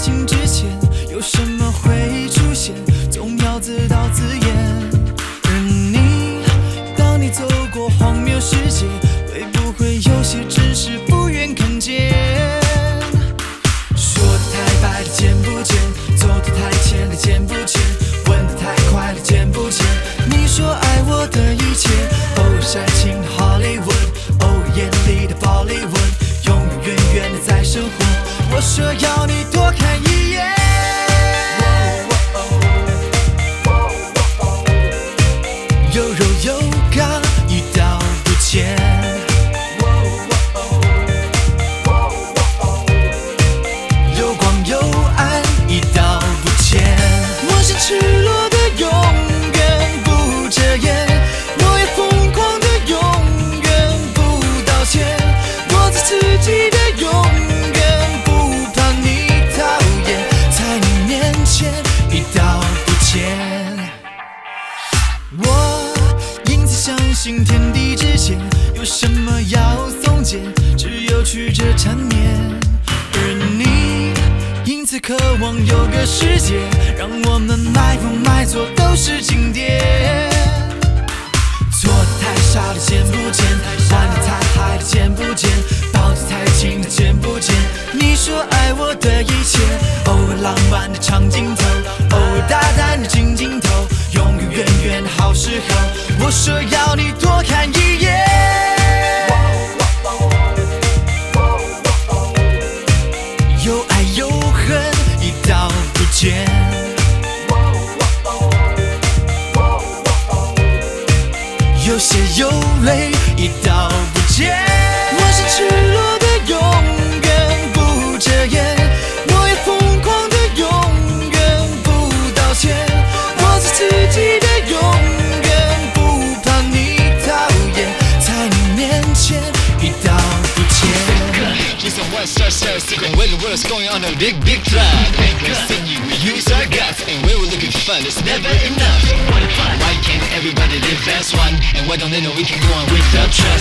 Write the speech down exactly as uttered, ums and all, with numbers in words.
情之前，有什么会出现？总要自导自演。而你，当你走过荒谬世界，会不会有些真实不愿看见？说得太白的见不见，走得太浅的见不见，问得太快的见不见？你说爱我的一切，偶尔煽情的 Hollywood， 偶尔眼里的宝丽文，永永远远的在生活。我说要你多看一眼。有柔有刚，一刀不剪。有光有暗，一刀不浅。我是赤裸的，永远不遮掩；我也疯狂的，永远不道歉。我做自己的，永远不怕你讨厌，在你面前一刀不剪。我因此相信天地之间有什么要松减，只有曲折缠绵。而你因此渴望有个世界，让我们买疯买错都是经典。错得太傻的见不见，玩得太嗨的见不见，抱得太紧的见不见？你说爱我的一切，偶尔浪漫的长镜头，偶尔大胆的近镜头，永永远远的好时候。我说要你多看一眼。有爱有恨，一刀不剪。有血有泪，一刀不剪。我是赤裸的，永远不遮掩；我也疯狂的，永远不道歉。我做自己的，永远不怕你讨厌，在你面前一刀不剪。 Just on one star star second where the world's going on a big big fly. Let's sing you, we use our guts, and we're looking fun. It's never enough. Why can't everybody live as one? And why don't they know we can go on without trust?